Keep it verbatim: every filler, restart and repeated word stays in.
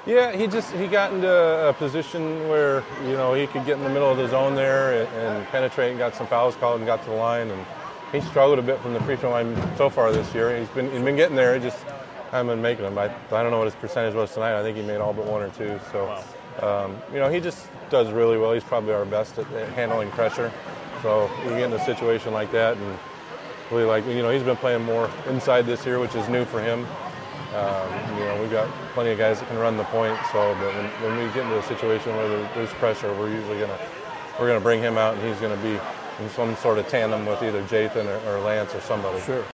Yeah, he just he got into a position where you know he could get in the middle of the zone there and, and penetrate, and got some fouls called and got to the line, and he struggled a bit from the free throw line so far this year. He's been he's been getting there, he just hasn't been making them. I I don't know what his percentage was tonight. I think he made all but one or two. So um, you know he just does really well. He's probably our best at, at handling pressure. So we get in a situation like that, and really like you know he's been playing more inside this year, which is new for him. Um, you know, we've got plenty of guys that can run the point. So, but when, when we get into a situation where there, there's pressure, we're usually gonna we're gonna bring him out, and he's gonna be in some sort of tandem with either Jathan or, or Lance or somebody. Sure.